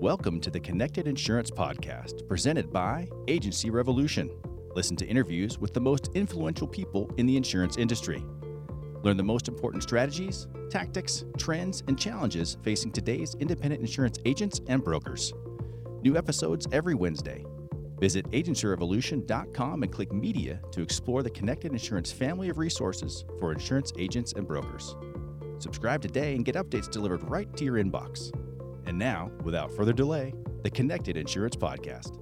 Welcome to the Connected Insurance Podcast, presented by Agency Revolution. Listen to interviews with the most influential people in the insurance industry. Learn the most important strategies, tactics, trends, and challenges facing today's independent insurance agents and brokers. New episodes every Wednesday. Visit agencyrevolution.com and click Media to explore the Connected Insurance family of resources for insurance agents and brokers. Subscribe today and get updates delivered right to your inbox. And now, without further delay, the Connected Insurance Podcast.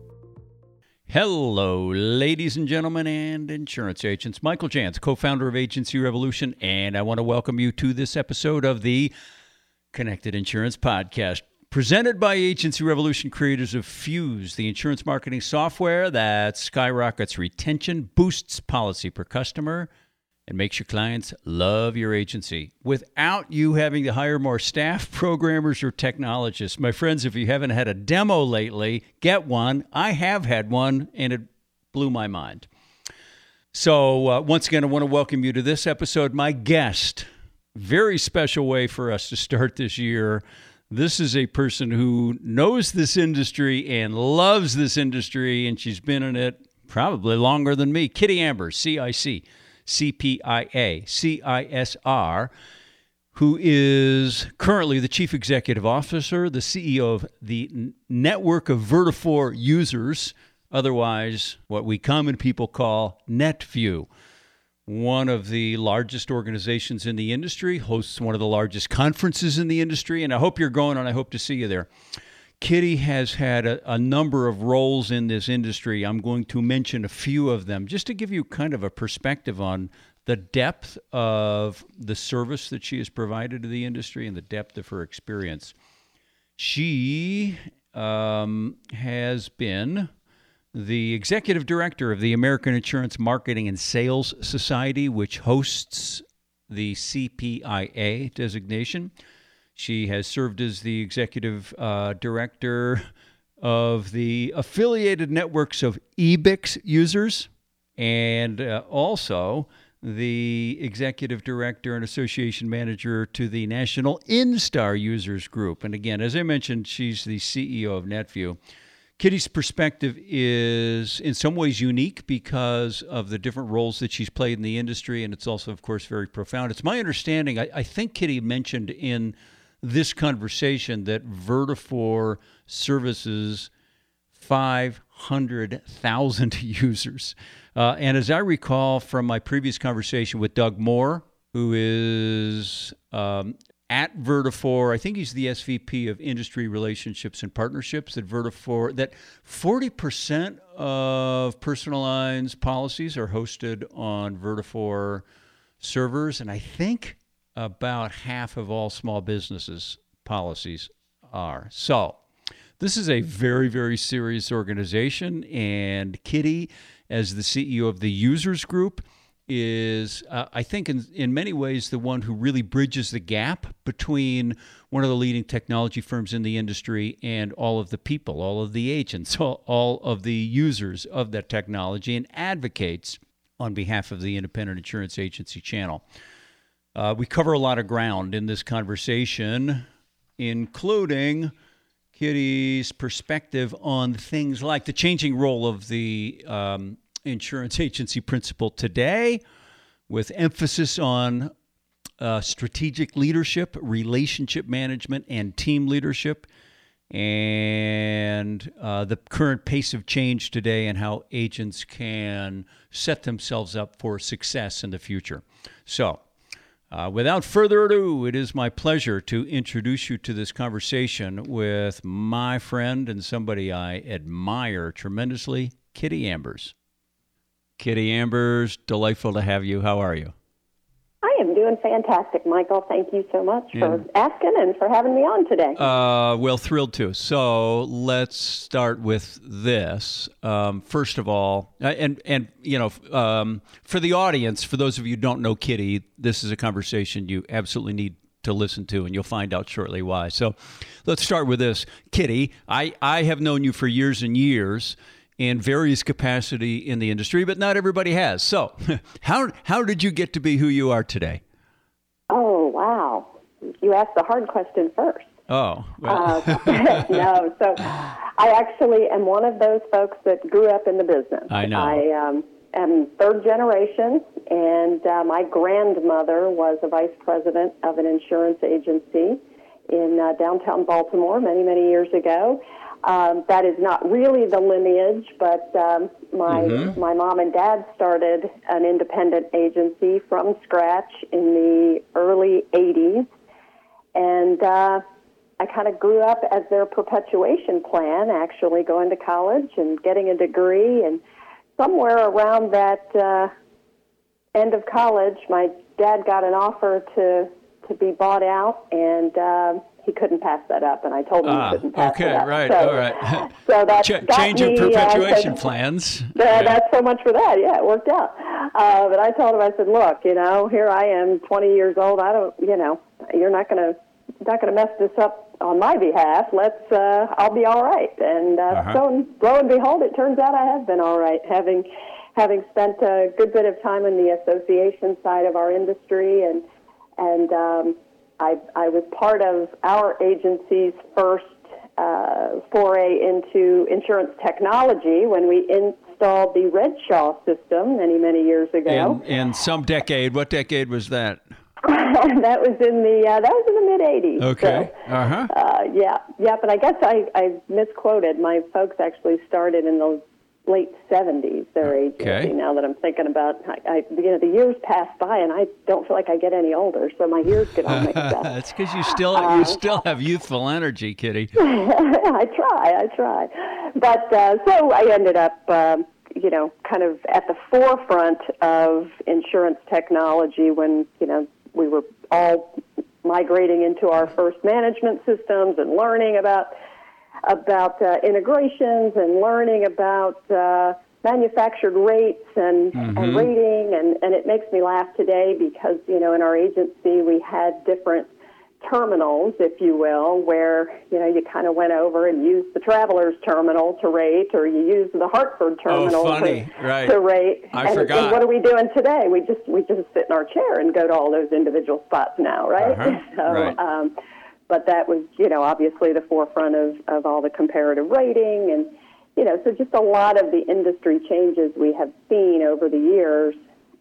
Hello, ladies and gentlemen and insurance agents. Michael Jantz, co-founder of Agency Revolution, and I want to welcome you to this episode of the Connected Insurance Podcast, presented by Agency Revolution, creators of Fuse, the insurance marketing software that skyrockets retention, boosts policy per customer, and makes your clients love your agency without you having to hire more staff, programmers, or technologists. My friends, if you haven't had a demo lately, get one. I have had one, and it blew my mind. So once again, I want to welcome you to this episode. My guest, very special way for us to start this year. This is a person who knows this industry and loves this industry, and she's been in it probably longer than me. Kitty Ambers, CIC. CPIA, CISR, who is currently the Chief Executive Officer, the CEO of the network of Vertafore users, otherwise what we common people call NetView. One of the largest organizations in the industry, hosts one of the largest conferences in the industry, and I hope you're going and I hope to see you there. Kitty has had a number of roles in this industry. I'm going to mention a few of them just to give you kind of a perspective on the depth of the service that she has provided to the industry and the depth of her experience. She has been the executive director of the American Insurance Marketing and Sales Society, which hosts the CPIA designation. She has served as the executive director of the affiliated networks of EBIX users and also the executive director and association manager to the National InStar Users Group. And again, as I mentioned, she's the CEO of NetView. Kitty's perspective is in some ways unique because of the different roles that she's played in the industry, and it's also, of course, very profound. It's my understanding, I think Kitty mentioned in this conversation that Vertafore services 500,000 users. And as I recall from my previous conversation with Doug Moore, who is at Vertafore, I think he's the SVP of Industry Relationships and Partnerships at Vertafore, that 40% of personal lines policies are hosted on Vertafore servers, and I think about half of all small businesses' policies are. So this is a very, very serious organization, and Kitty, as the CEO of the Users Group, is, I think, in many ways, the one who really bridges the gap between one of the leading technology firms in the industry and all of the people, all of the agents, all of the users of that technology, and advocates on behalf of the independent insurance agency channel. We cover a lot of ground in this conversation, including Kitty's perspective on things like the changing role of the insurance agency principal today, with emphasis on strategic leadership, relationship management, and team leadership, and the current pace of change today and how agents can set themselves up for success in the future. So, without further ado, it is my pleasure to introduce you to this conversation with my friend and somebody I admire tremendously, Kitty Ambers. Kitty Ambers, delightful to have you. How are you? I am doing fantastic, Michael. Thank you so much for asking and for having me on today. Well, thrilled to. So let's start with this. First of all, and you know, for the audience, for those of you who don't know Kitty, this is a conversation you absolutely need to listen to, and you'll find out shortly why. So let's start with this. Kitty, I have known you for years and years in various capacity in the industry, but not everybody has. So how did you get to be who you are today? Oh, wow. You asked the hard question first. Oh, well. No. So I actually am one of those folks that grew up in the business. I know. I am third generation, and my grandmother was a vice president of an insurance agency in downtown Baltimore many, many years ago. That is not really the lineage, but my mom and dad started an independent agency from scratch in the early 80s, and I kind of grew up as their perpetuation plan, actually going to college and getting a degree, and somewhere around that end of college, my dad got an offer to be bought out, and he couldn't pass that up, and I told him he couldn't pass it up. Okay, right, so, all right. So that change your perpetuation plans. That's so much for that. Yeah, it worked out. But I told him, I said, look, here I am, 20 years old. I don't, you're not going to mess this up on my behalf. I'll be all right. And so lo and behold, it turns out I have been all right, having spent a good bit of time in the association side of our industry, and I was part of our agency's first foray into insurance technology when we installed the Redshaw system many, many years ago. In some decade. What decade was that? That was in the mid '80s. Okay. So, yeah. But I guess I misquoted. My folks actually started in the late '70s. Their agency. Okay. Now that I'm thinking about, the years pass by, and I don't feel like I get any older, so my years get all mixed up. That's because you still have youthful energy, Kitty. I try. But so I ended up. Kind of at the forefront of insurance technology when, we were all migrating into our first management systems and learning about integrations and learning about manufactured rates and rating. And it makes me laugh today because, in our agency we had different terminals, if you will, where, you kind of went over and used the Travelers terminal to rate, or you used the Hartford terminal to rate. I forgot. And what are we doing today? We just sit in our chair and go to all those individual spots now, right? So, but that was, obviously the forefront of all the comparative rating, and, so just a lot of the industry changes we have seen over the years.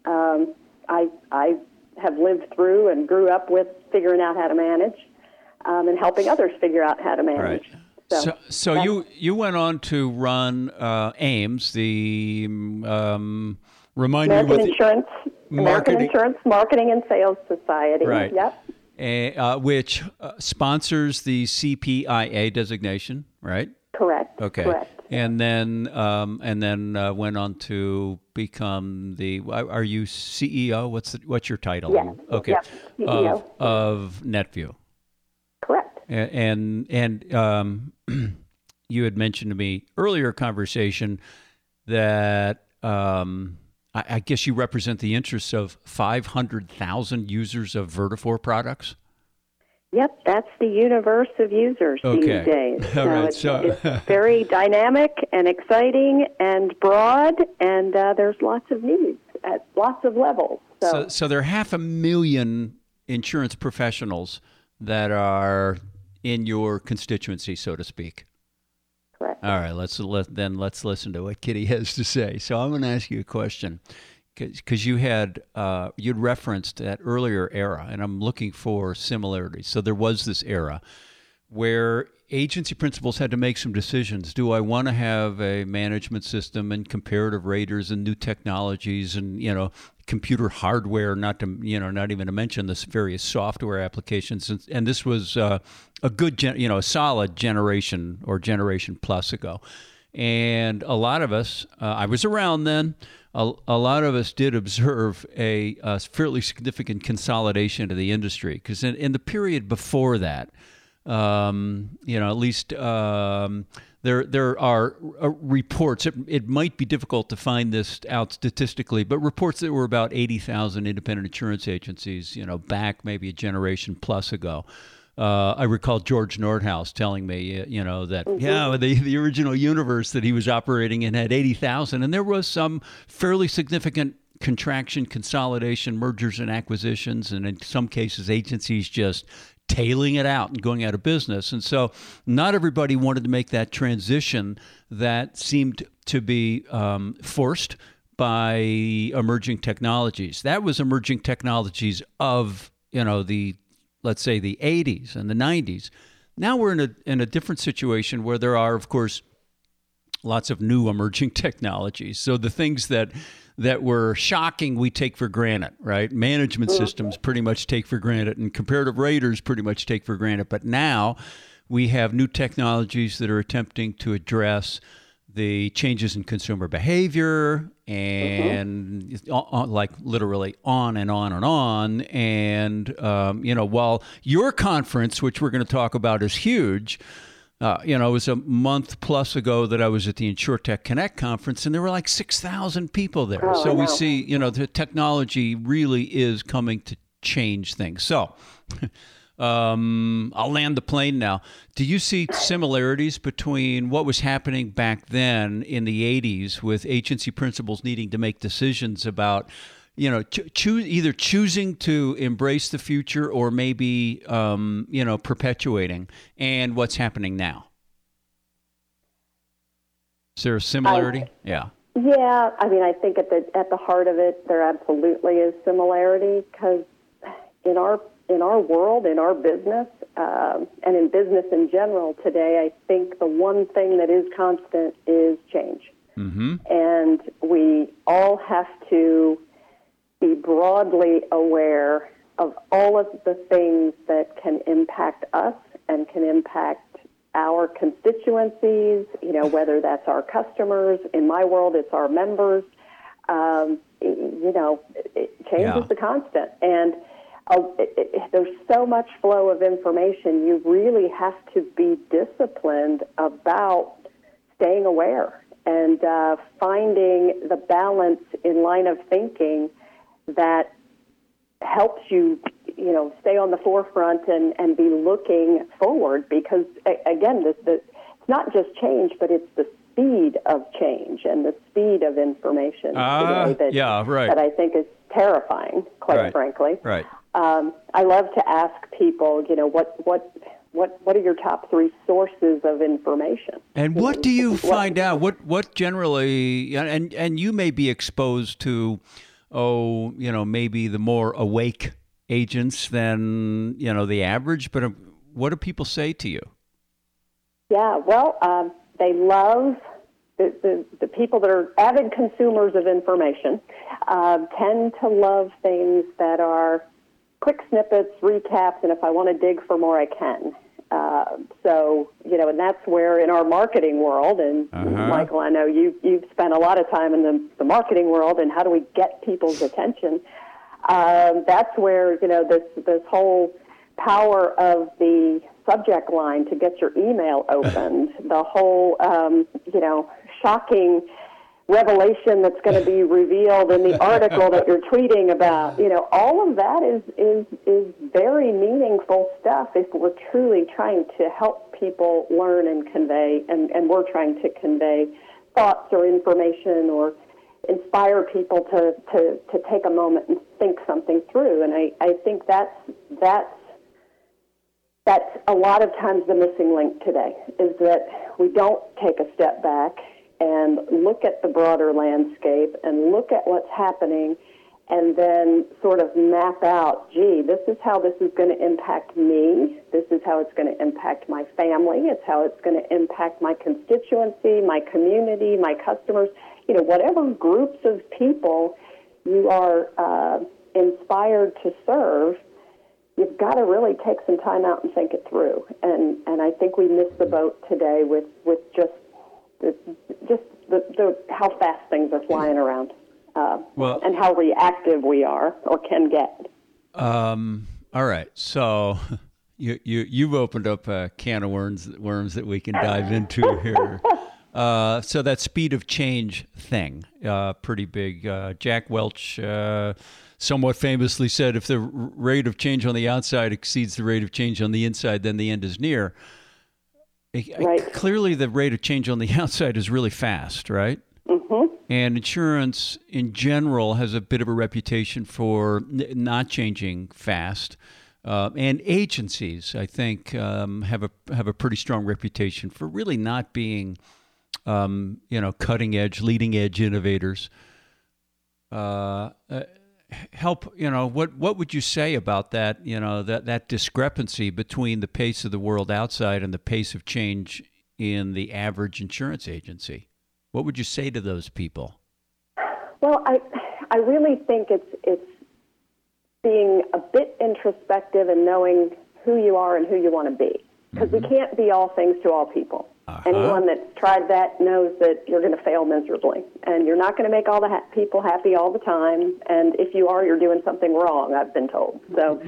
I have lived through and grew up with figuring out how to manage, and helping others figure out how to manage. Right. So you went on to run AIMS, the American Insurance Marketing and Sales Society. Right. Yep. Which sponsors the CPIA designation, right? Correct. Okay. Correct. And then went on to become the. Are you CEO? What's your title? Yes. Okay. Yep. CEO. Of NetView. Correct. And you had mentioned to me earlier conversation that I guess you represent the interests of 500,000 users of Vertafore products. Yep, that's the universe of users these days. All right. It's very dynamic and exciting and broad, and there's lots of needs at lots of levels. So there are 500,000 insurance professionals that are in your constituency, so to speak. Correct. All right, let's listen to what Kitty has to say. So I'm going to ask you a question. Because you'd referenced that earlier era, and I'm looking for similarities. So there was this era where agency principals had to make some decisions. Do I want to have a management system and comparative raters and new technologies and computer hardware? Not even to mention the various software applications. And this was a good, a solid generation or generation plus ago. And a lot of us, I was around then. A lot of us did observe a fairly significant consolidation of the industry because in the period before that, at least there are reports. It might be difficult to find this out statistically, but reports that were about 80,000 independent insurance agencies, back maybe a generation plus ago. I recall George Nordhaus telling me, that, the original universe that he was operating in had 80,000, and there was some fairly significant contraction, consolidation, mergers and acquisitions, and in some cases, agencies just tailing it out and going out of business. And so not everybody wanted to make that transition that seemed to be forced by emerging technologies. That was emerging technologies of, let's say the 80s and the 90s. Now we're in a different situation where there are, of course, lots of new emerging technologies. So the things that were shocking, we take for granted, right? Management systems pretty much take for granted, and comparative raters pretty much take for granted. But now we have new technologies that are attempting to address the changes in consumer behavior and like literally on and on and on. And, while your conference, which we're going to talk about, is huge, it was a month plus ago that I was at the InsurTech Connect conference, and there were like 6,000 people there. So we see, the technology really is coming to change things. So I'll land the plane now. Do you see similarities between what was happening back then in the 80s with agency principals needing to make decisions about, either choosing to embrace the future or maybe, perpetuating, and what's happening now? Is there a similarity? Yeah. Yeah, I think at the heart of it, there absolutely is similarity, because in our world, in our business, and in business in general today, I think the one thing that is constant is change. Mm-hmm. And we all have to be broadly aware of all of the things that can impact us and can impact our constituencies, whether that's our customers. In my world, it's our members. Change is the constant. And there's so much flow of information. You really have to be disciplined about staying aware and finding the balance in line of thinking that helps you, stay on the forefront and be looking forward. Because, again, it's not just change, but it's the speed of change and the speed of information today that I think is terrifying, quite frankly. Right. I love to ask people, what are your top three sources of information? And what do you find out? What generally, and you may be exposed to, maybe the more awake agents than, the average, but what do people say to you? Yeah, well, they love the people that are avid consumers of information, tend to love things that are quick snippets, recaps, and if I want to dig for more, I can. And that's where in our marketing world, and Michael, I know you've spent a lot of time in the marketing world, and how do we get people's attention? That's where, this whole power of the subject line to get your email opened, the whole, shocking revelation that's going to be revealed in the article that you're tweeting about, all of that is very meaningful stuff if we're truly trying to help people learn and convey, and we're trying to convey thoughts or information or inspire people to take a moment and think something through. And I think that's a lot of times the missing link today, is that we don't take a step back and look at the broader landscape and look at what's happening and then sort of map out, this is how this is going to impact me. This is how it's going to impact my family. It's how it's going to impact my constituency, my community, my customers. Whatever groups of people you are inspired to serve, you've got to really take some time out and think it through. And I think we missed the boat today with just how fast things are flying around, and how reactive we are or can get. All right, so you've opened up a can of worms that we can dive into here. So that speed of change thing, pretty big. Jack Welch somewhat famously said, if the rate of change on the outside exceeds the rate of change on the inside, then the end is near. Right. Clearly, the rate of change on the outside is really fast, right? Mm-hmm. And insurance, in general, has a bit of a reputation for not changing fast. and agencies, I think, have a pretty strong reputation for really not being, cutting edge, leading edge innovators. Help, what would you say about that? That discrepancy between the pace of the world outside and the pace of change in the average insurance agency. What would you say to those people? Well, I really think it's being a bit introspective and knowing who you are and who you want to be. Because we can't be all things to all people. Anyone that's tried that knows that you're going to fail miserably. And you're not going to make all the people happy all the time. And if you are, you're doing something wrong, I've been told. So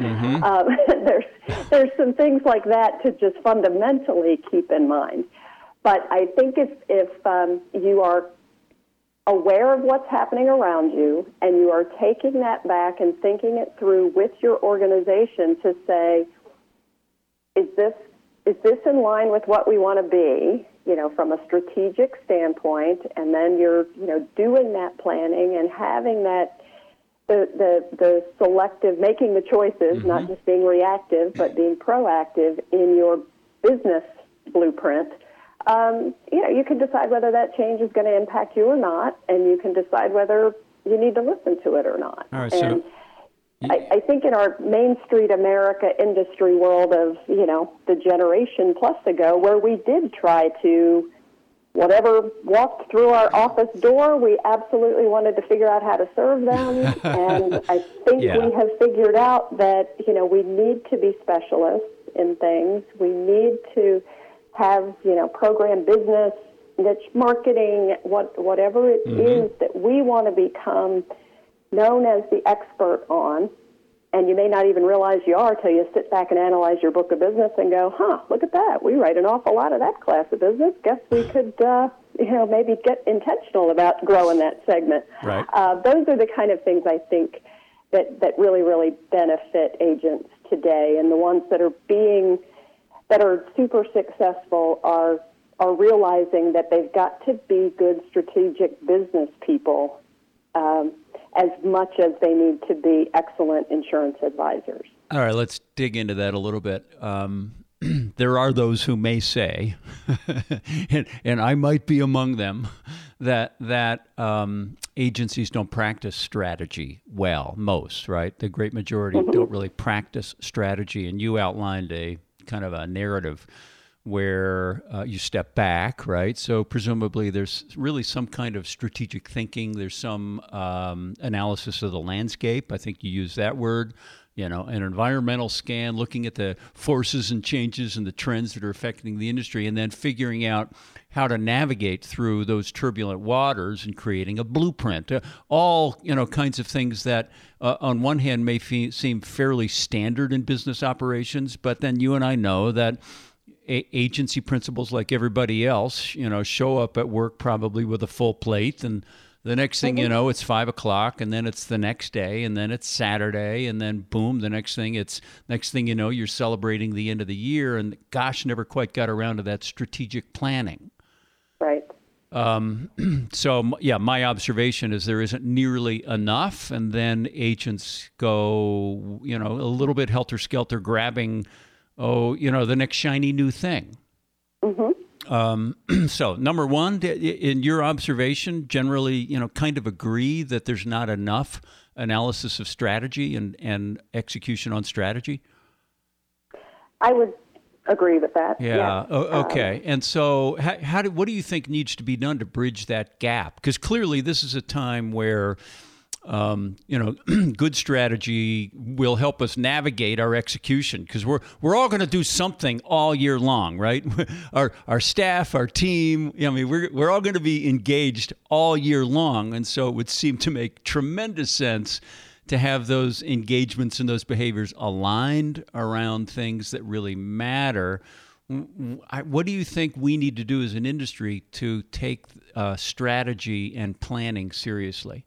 there's some things like that to just fundamentally keep in mind. But I think if you are aware of what's happening around you and you are taking that back and thinking it through with your organization to say, is this in line with what we want to be, from a strategic standpoint, and then you're, doing that planning and having that, the selective, making the choices, not just being reactive, but being proactive in your business blueprint. You can decide whether that change is going to impact you or not, and you can decide whether you need to listen to it or not. All right, and I think in our Main Street America industry world of, the generation plus ago, where we did try to, whatever walked through our office door, we absolutely wanted to figure out how to serve them. And I think we have figured out that, we need to be specialists in things. We need to have, program business, niche marketing, whatever it is that we want to become known as the expert on, and you may not even realize you are till you sit back and analyze your book of business and go, look at that. We write an awful lot of that class of business. Guess we could, maybe get intentional about growing that segment. Right. Those are the kind of things I think that really, really benefit agents today, and the ones that are super successful are realizing that they've got to be good strategic business people as much as they need to be excellent insurance advisors. All right, let's dig into that a little bit. There are those who may say, and I might be among them, that agencies don't practice strategy well. Most, right? The great majority don't really practice strategy, and you outlined a kind of a narrative where you step back, right? So presumably there's really some kind of strategic thinking. There's some analysis of the landscape. I think you use that word, an environmental scan, looking at the forces and changes and the trends that are affecting the industry, and then figuring out how to navigate through those turbulent waters and creating a blueprint. All, kinds of things that on one hand may seem fairly standard in business operations, but then you and I know that agency principals, like everybody else, show up at work probably with a full plate, and the next thing you know, it's 5 o'clock, and then it's the next day, and then it's Saturday, and then boom, the next thing you know, you're celebrating the end of the year, and gosh, never quite got around to that strategic planning. Right. So my observation is there isn't nearly enough, and then agents go, a little bit helter-skelter, grabbing the next shiny new thing. So number one, in your observation, generally, kind of agree that there's not enough analysis of strategy and execution on strategy? I would agree with that. Yeah. Okay. And so what do you think needs to be done to bridge that gap? Because clearly this is a time where good strategy will help us navigate our execution, because we're all going to do something all year long, right? Our staff, our team, we're all going to be engaged all year long, and so it would seem to make tremendous sense to have those engagements and those behaviors aligned around things that really matter. What do you think we need to do as an industry to take strategy and planning seriously?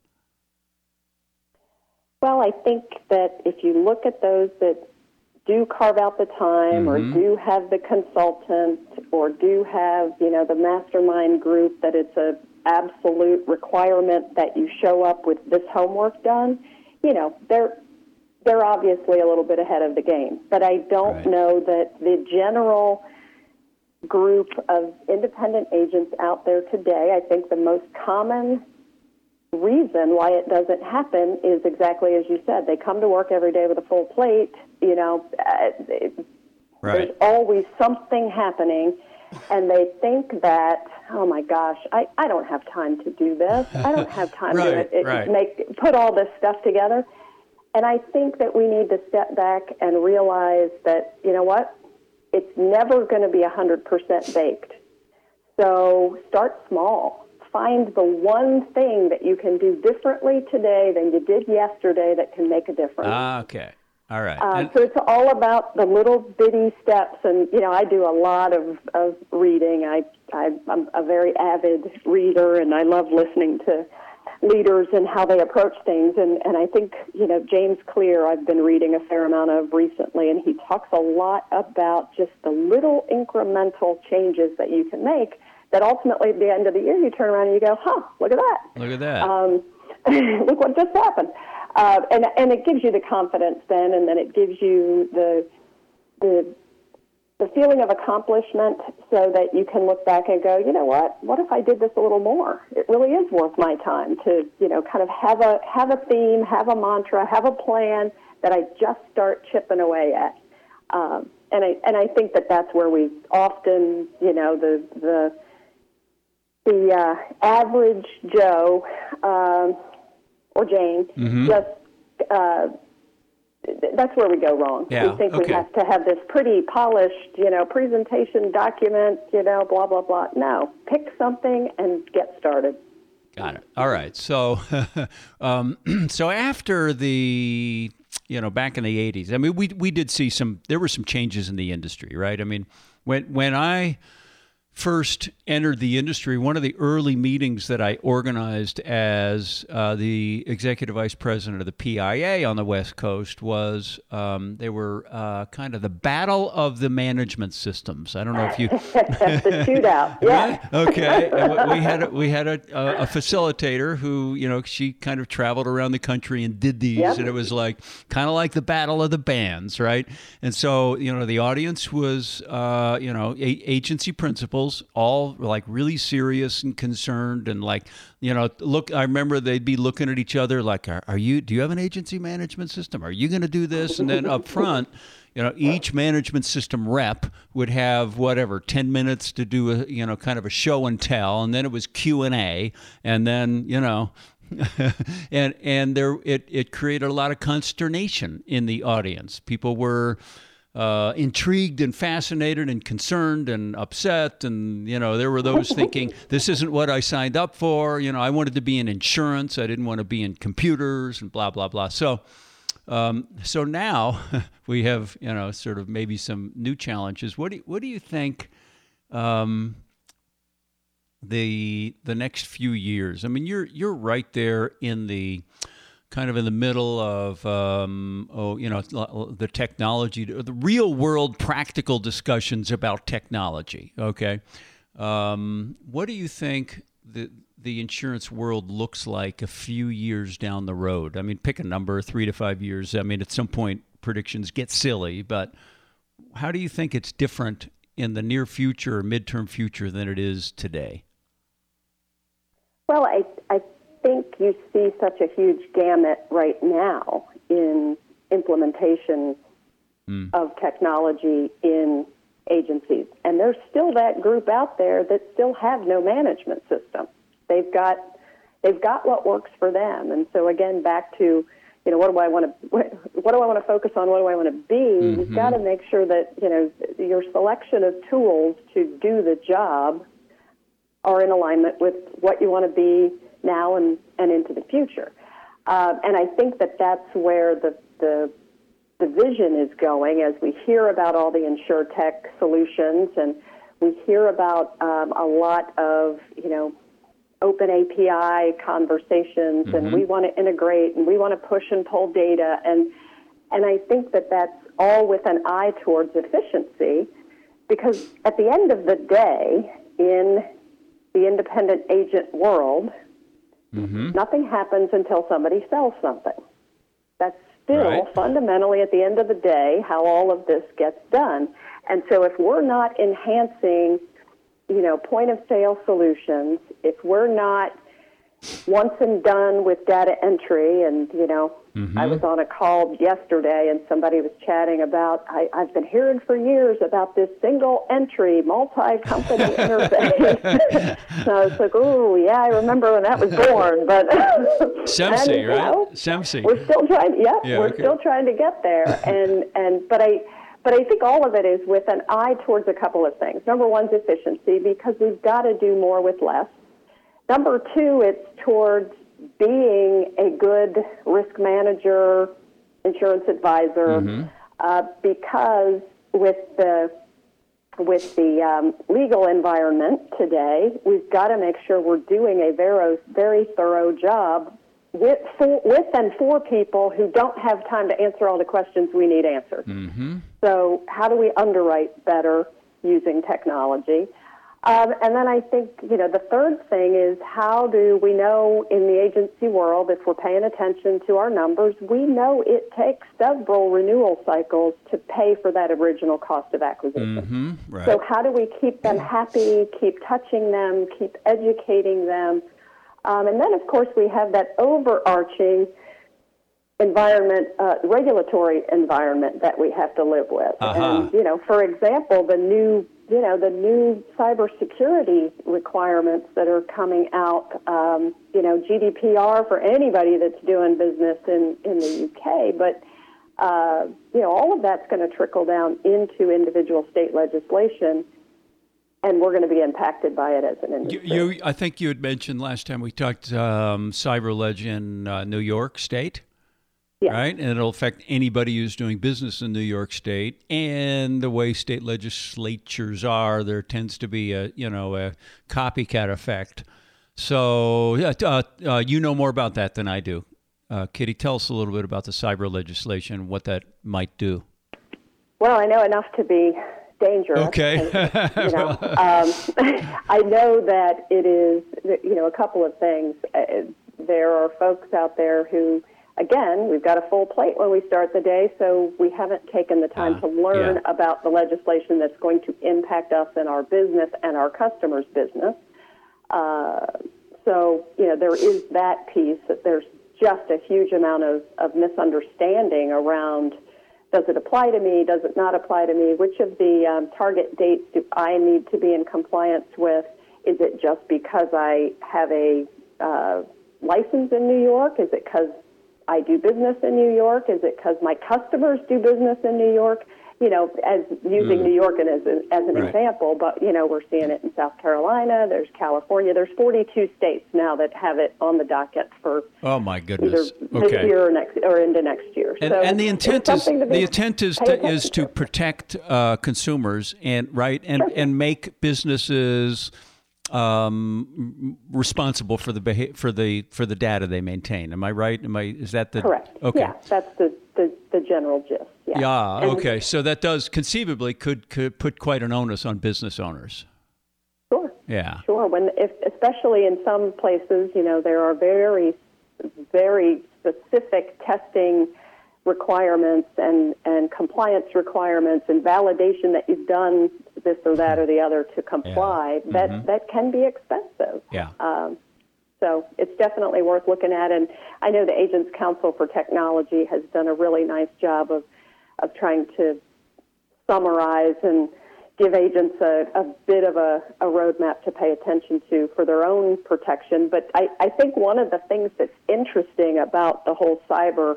Well, I think that if you look at those that do carve out the time or do have the consultant or do have, the mastermind group, that it's an absolute requirement that you show up with this homework done, they're obviously a little bit ahead of the game. But I don't know that the general group of independent agents out there today, I think the most common reason why it doesn't happen is exactly as you said. They come to work every day with a full plate. There's always something happening, and they think that, oh my gosh, I don't have time to do this. I don't have time to put all this stuff together. And I think that we need to step back and realize that, you know what, it's never going to be 100% baked. So start small. Find the one thing that you can do differently today than you did yesterday that can make a difference. Okay. All right. So it's all about the little bitty steps. And, I do a lot of reading. I'm a very avid reader, and I love listening to leaders and how they approach things. And I think, James Clear, I've been reading a fair amount of recently, and he talks a lot about just the little incremental changes that you can make that ultimately at the end of the year you turn around and you go, look at that. Look at that. Look what just happened. And it gives you the confidence then, and then it gives you the feeling of accomplishment so that you can look back and go, you know what if I did this a little more? It really is worth my time to, kind of have a theme, have a mantra, have a plan that I just start chipping away at. And I think that that's where we often, the average Joe or Jane just that's where we go wrong. Yeah, we think we have to have this pretty polished, presentation document, blah, blah, blah. No, pick something and get started. Got it. All right. So, so after the, back in the 80s, I mean, we did see there were some changes in the industry, right? I mean, when I first entered the industry, one of the early meetings that I organized as the executive vice president of the PIA on the West Coast was they were kind of the battle of the management systems. I don't know if you the shootout. Yeah. Okay. We had a facilitator who she kind of traveled around the country and did these, and it was like kind of like the battle of the bands, right? And so the audience was agency principals, all like really serious and concerned, and like look, I remember they'd be looking at each other like, do you have an agency management system? Are you going to do this? And then up front, each management system rep would have 10 minutes to do a kind of a show and tell, and then it was Q&A, and then and there it created a lot of consternation in the audience. People were intrigued and fascinated and concerned and upset, and there were those thinking, this isn't what I signed up for. I wanted to be in insurance, I didn't want to be in computers, and blah blah blah. So now we have sort of maybe some new challenges. What do you think the next few years? I mean, you're right there in the kind of in the middle of the technology, the real world practical discussions about technology. Okay, what do you think the insurance world looks like a few years down the road? I mean, pick a number, 3 to 5 years. I mean, at some point predictions get silly, but how do you think it's different in the near future or midterm future than it is today? Well, I think you see such a huge gamut right now in implementation of technology in agencies. And there's still that group out there that still have no management system. They've got what works for them. And so again, back to, what do I want to focus on? What do I want to be? You've got to make sure that, your selection of tools to do the job are in alignment with what you want to be now and into the future. And I think that that's where the vision is going as we hear about all the InsurTech solutions, and we hear about a lot of, open API conversations, and we want to integrate, and we want to push and pull data. And I think that that's all with an eye towards efficiency, because at the end of the day, in the independent agent world, nothing happens until somebody sells something. still fundamentally at the end of the day how all of this gets done. And so if we're not enhancing, point of sale solutions, if we're not once and done with data entry, and, I was on a call yesterday and somebody was chatting about, I've been hearing for years about this single entry, multi-company interface. So I was like, oh, yeah, I remember when that was born. But SEMSI, right? SEMSI. We're still trying, still trying to get there. But I think all of it is with an eye towards a couple of things. Number one is efficiency, because we've got to do more with less. Number two, it's towards being a good risk manager, insurance advisor, because with the legal environment today, we've got to make sure we're doing a very, very thorough job with and for people who don't have time to answer all the questions we need answered. So how do we underwrite better using technology? And then I think, the third thing is, how do we know in the agency world, if we're paying attention to our numbers, we know it takes several renewal cycles to pay for that original cost of acquisition. Right. So how do we keep them happy, keep touching them, keep educating them? And then, of course, we have that overarching environment, regulatory environment that we have to live with. And, for example, the new cybersecurity requirements that are coming out, GDPR for anybody that's doing business in the UK, but, all of that's going to trickle down into individual state legislation, and we're going to be impacted by it as an industry. I think you had mentioned last time we talked CyberLeg in New York State. Yes. Right, and it'll affect anybody who's doing business in New York State. And the way state legislatures are, there tends to be a copycat effect. So you know more about that than I do. Kitty, tell us a little bit about the cyber legislation, what that might do. Well, I know enough to be dangerous. Okay. I know that it is, a couple of things. There are folks out there who, again, we've got a full plate when we start the day, so we haven't taken the time to learn about the legislation that's going to impact us in our business and our customers' business. So, there is that piece, that there's just a huge amount of misunderstanding around, does it apply to me, does it not apply to me, which of the target dates do I need to be in compliance with? Is it just because I have a license in New York? Is it because I do business in New York? Is it because my customers do business in New York? As using New York as an example, but, we're seeing it in South Carolina, there's California, there's 42 states now that have it on the docket for oh my goodness, either this year or into next year. And the intent is to protect consumers and make businesses responsible for the data they maintain. Am I right? Is that the correct? Okay. Yeah, that's the general gist. Yeah. Okay. So that does conceivably could put quite an onus on business owners. Sure. Yeah. Sure. Especially in some places, there are very, very specific testing requirements and compliance requirements and validation that you've done this or that or the other to comply. Yeah. That can be expensive. Yeah. So it's definitely worth looking at. And I know the Agents Council for Technology has done a really nice job of trying to summarize and give agents a bit of a roadmap to pay attention to for their own protection. But I think one of the things that's interesting about the whole cyber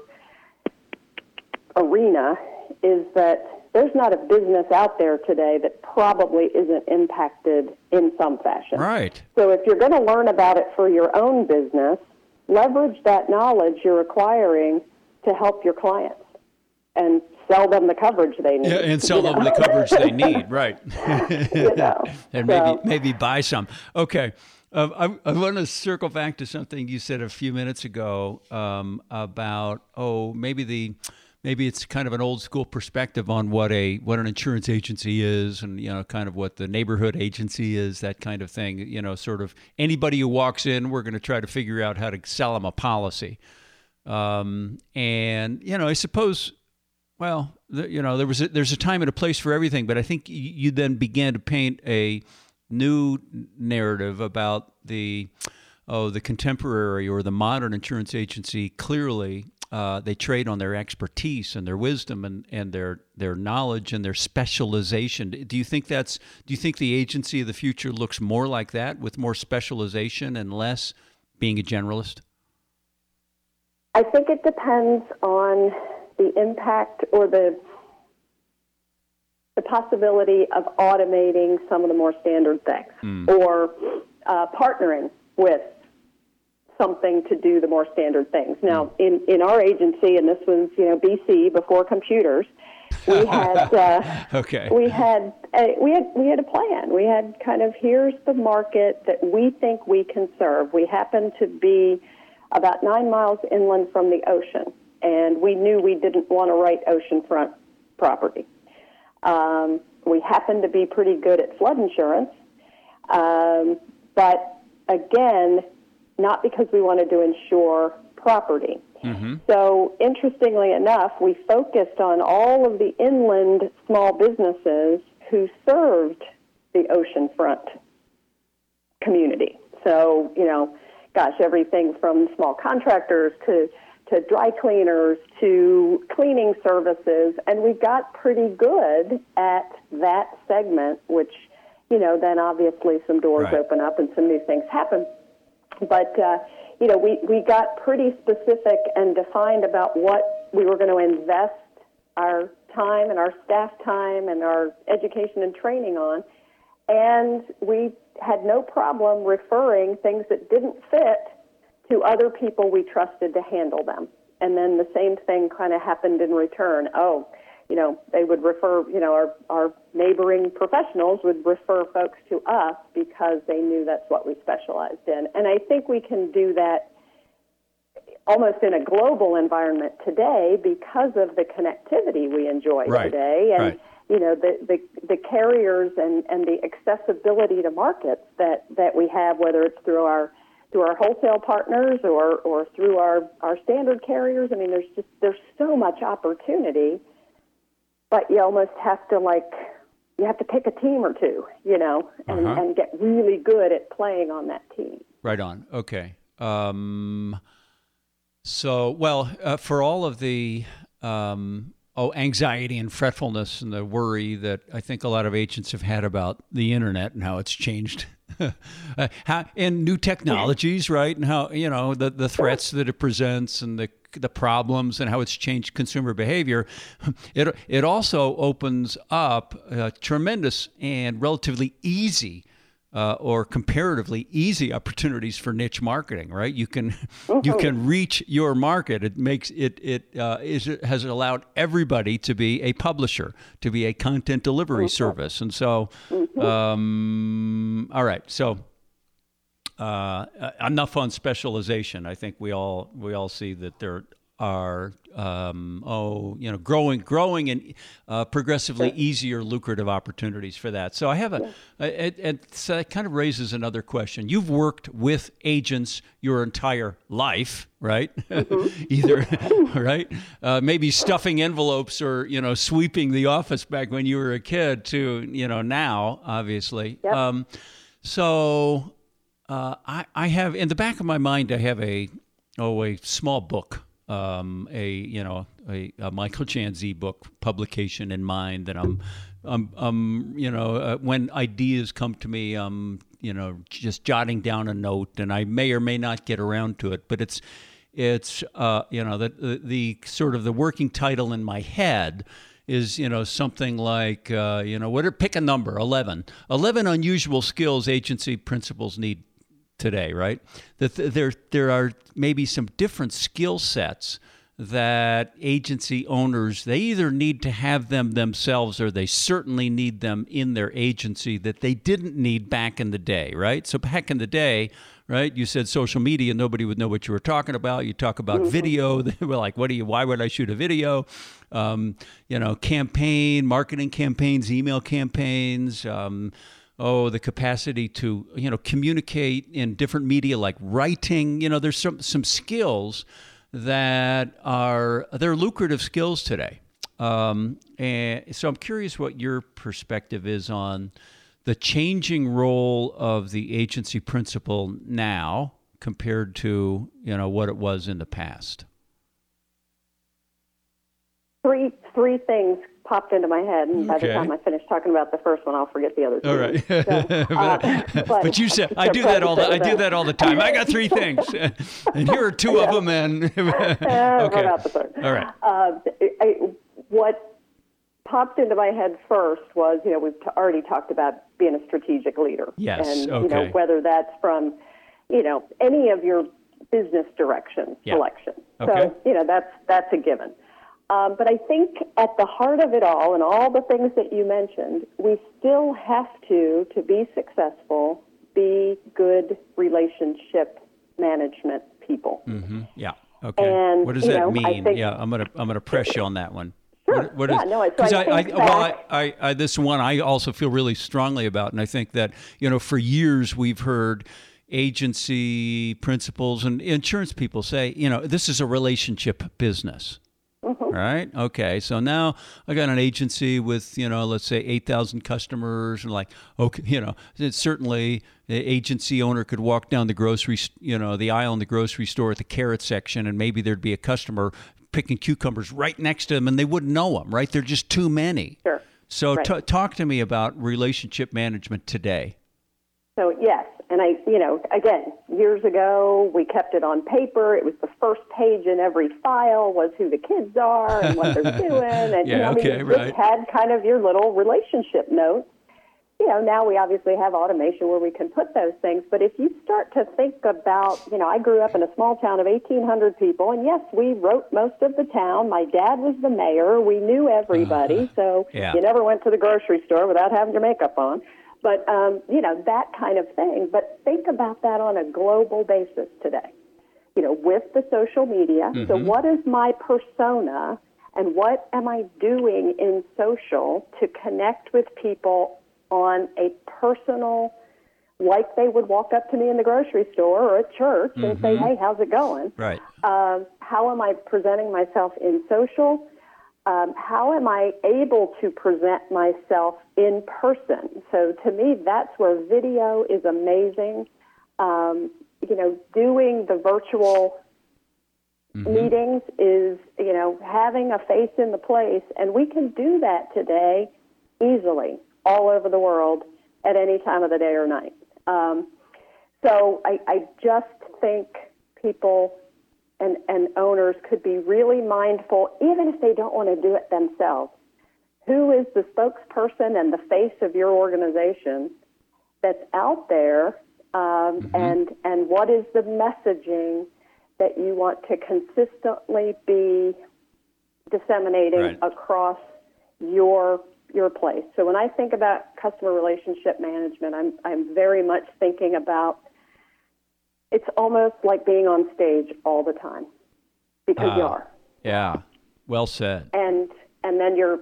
arena is that there's not a business out there today that probably isn't impacted in some fashion. Right. So if you're going to learn about it for your own business, leverage that knowledge you're acquiring to help your clients and sell them the coverage they need. Yeah, and sell them the coverage they need, right. And maybe buy some. Okay. I want to circle back to something you said a few minutes ago about, maybe it's kind of an old school perspective on what an insurance agency is, and kind of what the neighborhood agency is, that kind of thing. Sort of anybody who walks in, we're going to try to figure out how to sell them a policy. And, I suppose, well, there's a time and a place for everything, but I think you then began to paint a new narrative about the contemporary or the modern insurance agency. Clearly, they trade on their expertise and their wisdom and their knowledge and their specialization. Do you think the agency of the future looks more like that, with more specialization and less being a generalist? I think it depends on the impact or the possibility of automating some of the more standard things or partnering with something to do the more standard things. Now, in our agency, and this was BC before computers, we had okay. we had a plan. We had kind of, here's the market that we think we can serve. We happened to be about 9 miles inland from the ocean, and we knew we didn't want to write oceanfront property. We happened to be pretty good at flood insurance, but again, not because we wanted to insure property. Mm-hmm. So interestingly enough, we focused on all of the inland small businesses who served the oceanfront community. So, everything from small contractors to dry cleaners to cleaning services, and we got pretty good at that segment, which, then obviously some doors open up and some new things happen. But, we got pretty specific and defined about what we were going to invest our time and our staff time and our education and training on, and we had no problem referring things that didn't fit to other people we trusted to handle them. And then the same thing kind of happened in return. They would refer, our neighboring professionals would refer folks to us because they knew that's what we specialized in. And I think we can do that almost in a global environment today because of the connectivity we enjoy today. And, the carriers and the accessibility to markets that we have, whether it's through our wholesale partners or through our standard carriers. I mean, there's so much opportunity, but you almost have to pick a team or two, and get really good at playing on that team. Right on. Okay. For all of the anxiety and fretfulness and the worry that I think a lot of agents have had about the internet and how it's changed, and new technologies, right? And how, the threats that it presents and the problems and how it's changed consumer behavior. It also opens up tremendous and relatively easy or comparatively easy opportunities for niche marketing, right? You can reach your market. It makes it has allowed everybody to be a publisher, to be a content delivery service, and so all right. So enough on specialization. I think we all see that there are growing and progressively easier, lucrative opportunities for that. So I have so that kind of raises another question. You've worked with agents your entire life, right? Mm-hmm. Either, right? Maybe stuffing envelopes or, sweeping the office back when you were a kid to, now, obviously. Yep. So I have, in the back of my mind, I have a small book. A Michael Jantz ebook publication in mind that when ideas come to me, just jotting down a note, and I may or may not get around to it, but it's the sort of the working title in my head is, something like, pick a number, 11 unusual skills agency principals need today, right? That there are maybe some different skill sets that agency owners, they either need to have them themselves or they certainly need them in their agency that they didn't need back in the day, right? So back in the day, right, you said social media, nobody would know what you were talking about. You talk about video, they were like, why would I shoot a video? Marketing campaigns, email campaigns, the capacity to, communicate in different media like writing. There's some skills that they're lucrative skills today. And so I'm curious what your perspective is on the changing role of the agency principal now compared to, what it was in the past. Three things popped into my head, and by the time I finish talking about the first one, I'll forget the other two. All right. So, but you said I do that all the time. I got three things, and here are two of them. And okay. About the third. All right. What popped into my head first was, we've already talked about being a strategic leader. Yes. And okay. Whether that's from, any of your business direction selection. Okay. So that's a given. But I think at the heart of it all, and all the things that you mentioned, we still have to be successful, be good relationship management people. Mm-hmm. Yeah. Okay. And, what does that mean? I'm gonna press you on that one. Sure. What is, this one I also feel really strongly about, and I think that for years we've heard agency principals and insurance people say, this is a relationship business. Mm-hmm. Right. Okay. So now I got an agency with, let's say 8,000 customers, and it's certainly the agency owner could walk down the grocery, the aisle in the grocery store at the carrot section, and maybe there'd be a customer picking cucumbers right next to them, and they wouldn't know them. Right. They're just too many. Sure. So talk to me about relationship management today. So yes. And again, years ago, we kept it on paper. It was the first page in every file was who the kids are and what they're doing. And, you just had kind of your little relationship notes. Now we obviously have automation where we can put those things. But if you start to think about, I grew up in a small town of 1,800 people. And yes, we wrote most of the town. My dad was the mayor. We knew everybody. So you never went to the grocery store without having your makeup on. But, that kind of thing. But think about that on a global basis today, with the social media. Mm-hmm. So what is my persona and what am I doing in social to connect with people on a personal, like they would walk up to me in the grocery store or at church and say, hey, how's it going? Right. How am I presenting myself in social? How am I able to present myself in person? So to me, that's where video is amazing. Doing the virtual meetings is, having a face in the place. And we can do that today easily all over the world at any time of the day or night. So I just think people and owners could be really mindful, even if they don't want to do it themselves. Who is the spokesperson and the face of your organization that's out there, and what is the messaging that you want to consistently be disseminating across your place? So when I think about customer relationship management, I'm very much thinking about, it's almost like being on stage all the time, because you are. Yeah, well said. And then you're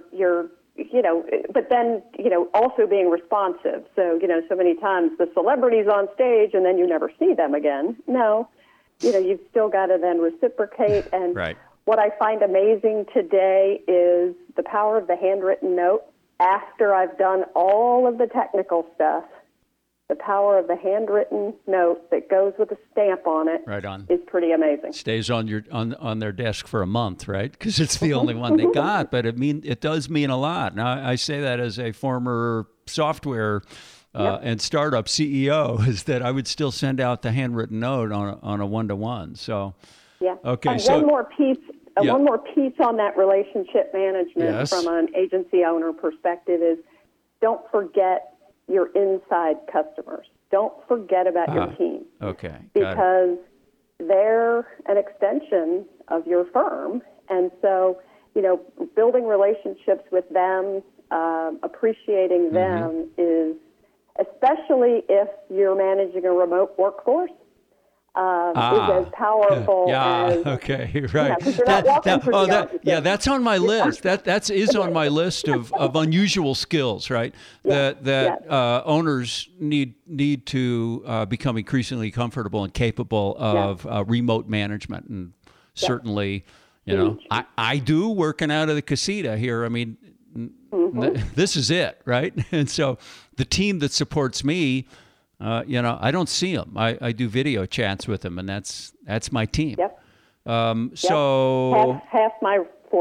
but then, also being responsive. So, so many times the celebrity's on stage and then you never see them again. No, you've still got to then reciprocate. And what I find amazing today is the power of the handwritten note. After I've done all of the technical stuff, the power of the handwritten note that goes with a stamp on it is pretty amazing. Stays on their desk for a month, right? Because it's the only one they got. But it does mean a lot. Now, I say that as a former software and startup CEO, is that I would still send out the handwritten note on a one-to-one. So okay. And one more piece on that relationship management from an agency owner perspective is, don't forget your inside customers. Don't forget about your team. Okay. Because they're an extension of your firm. And so, building relationships with them, appreciating them is, especially if you're managing a remote workforce, is as powerful as... Okay, right. That's on my list. That is on my list of unusual skills, right? That owners need to become increasingly comfortable and capable of remote management. And certainly, you know, I do working out of the casita here. I mean, this is it, right? And so the team that supports me, you know, I don't see them. I do video chats with them, and that's my team. Yep. So half my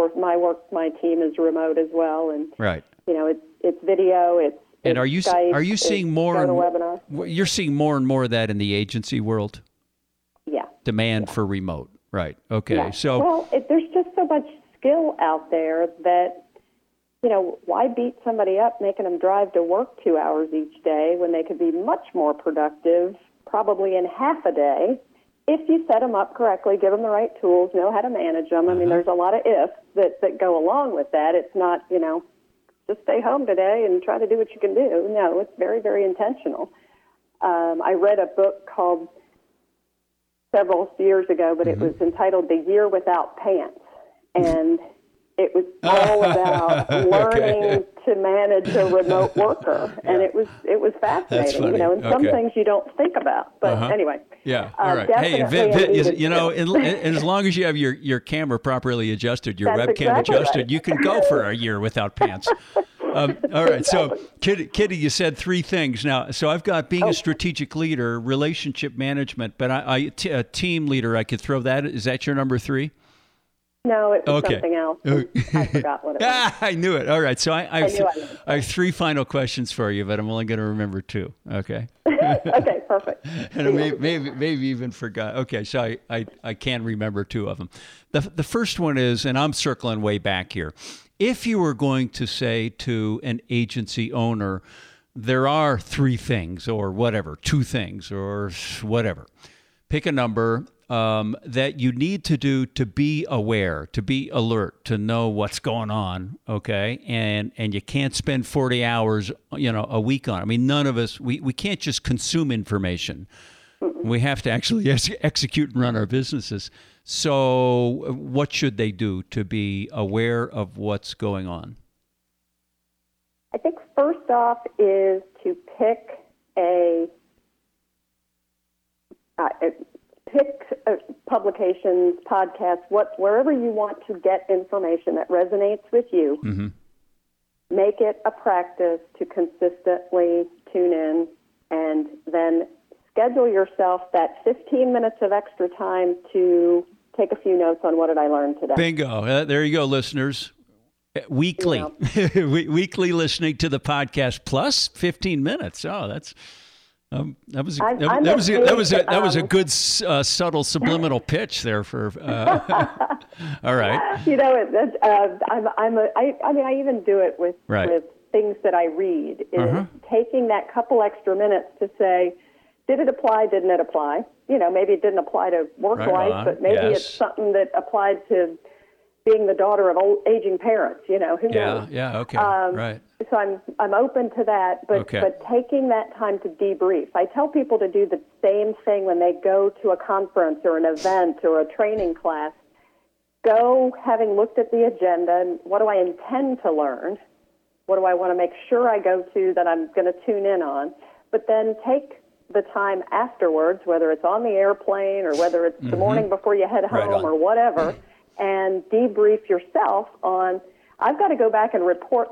team is remote as well, and right. You know, it's video. And are you seeing more? You're seeing more and more of that in the agency world. Yeah. Demand for remote, right? Okay. Yeah. So well, there's just so much skill out there that, you know, why beat somebody up making them drive to work 2 hours each day when they could be much more productive, probably in half a day, if you set them up correctly, give them the right tools, know how to manage them. I mean, there's a lot of ifs that go along with that. It's not, you know, just stay home today and try to do what you can do. No, it's very, very intentional. I read a book called several years ago, but it was entitled The Year Without Pants. And it was all about learning to manage a remote worker. And it was fascinating, you know, and some things you don't think about. But anyway. Yeah. All right. Hey, you know, and as long as you have your camera properly adjusted, your webcam adjusted, you can go for a year without pants. All right. So, Kitty, you said three things. Now, so I've got being a strategic leader, relationship management, but a team leader, I could throw that. Is that your number three? No, it was something else. I forgot what it was. I knew it. All right. So I have three final questions for you, but I'm only going to remember two. Okay. Okay, perfect. And I maybe even forgot. Okay, so I can remember two of them. The first one is, and I'm circling way back here, if you were going to say to an agency owner, there are three things or whatever, two things or whatever, pick a number that you need to do to be aware, to be alert, to know what's going on, okay? And you can't spend 40 hours, you know, a week on it. I mean, none of us, we can't just consume information. We have to actually execute and run our businesses. So what should they do to be aware of what's going on? I think first off is to pick publications, podcasts, wherever you want to get information that resonates with you. Mm-hmm. Make it a practice to consistently tune in, and then schedule yourself that 15 minutes of extra time to take a few notes on what did I learn today. Bingo. There you go, listeners. Weekly. You know. Weekly listening to the podcast plus 15 minutes. Oh, that's... that was a good subtle subliminal pitch there for. All right. You know, I even do it with things that I read. Is taking that couple extra minutes to say, did it apply? Didn't it apply? You know, maybe it didn't apply to work life, but maybe it's something that applied to being the daughter of aging parents. You know, who knows? Yeah. Okay. Right. So I'm open to that, but taking that time to debrief. I tell people to do the same thing when they go to a conference or an event or a training class. Go having looked at the agenda and what do I intend to learn? What do I want to make sure I go to that I'm going to tune in on? But then take the time afterwards, whether it's on the airplane or whether it's the morning before you head home or whatever, and debrief yourself on, I've got to go back and report